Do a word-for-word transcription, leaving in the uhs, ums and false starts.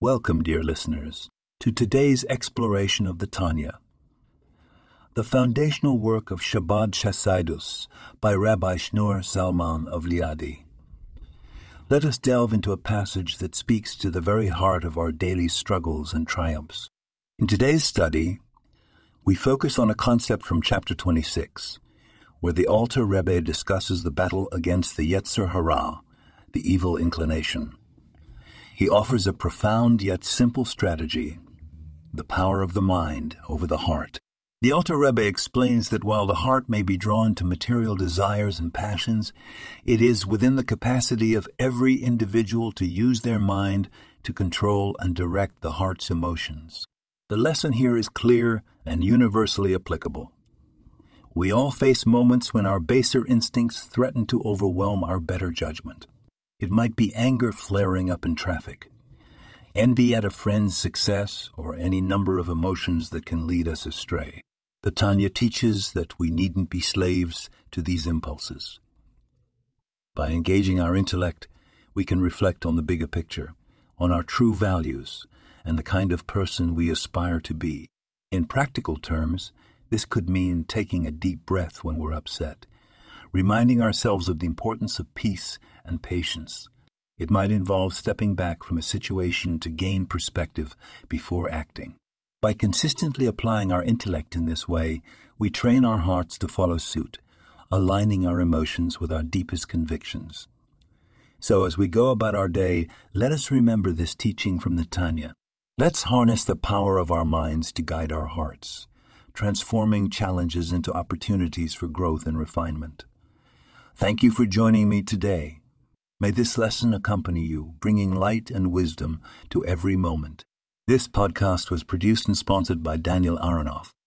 Welcome, dear listeners, to today's exploration of the Tanya, the foundational work of Chabad Chasaidus by Rabbi Shneur Zalman of Liadi. Let us delve into a passage that speaks to the very heart of our daily struggles and triumphs. In today's study, we focus on a concept from chapter twenty-six, where the Alter Rebbe discusses the battle against the Yetzer Hara, the evil inclination. He offers a profound yet simple strategy, the power of the mind over the heart. The Alter Rebbe explains that while the heart may be drawn to material desires and passions, it is within the capacity of every individual to use their mind to control and direct the heart's emotions. The lesson here is clear and universally applicable. We all face moments when our baser instincts threaten to overwhelm our better judgment. It might be anger flaring up in traffic, envy at a friend's success, or any number of emotions that can lead us astray. The Tanya teaches that we needn't be slaves to these impulses. By engaging our intellect, we can reflect on the bigger picture, on our true values, and the kind of person we aspire to be. In practical terms, this could mean taking a deep breath when we're upset, reminding ourselves of the importance of peace and patience. It might involve stepping back from a situation to gain perspective before acting. By consistently applying our intellect in this way, we train our hearts to follow suit, aligning our emotions with our deepest convictions. So as we go about our day, let us remember this teaching from the Tanya. Let's harness the power of our minds to guide our hearts, transforming challenges into opportunities for growth and refinement. Thank you for joining me today. May this lesson accompany you, bringing light and wisdom to every moment. This podcast was produced and sponsored by Daniel Aronoff.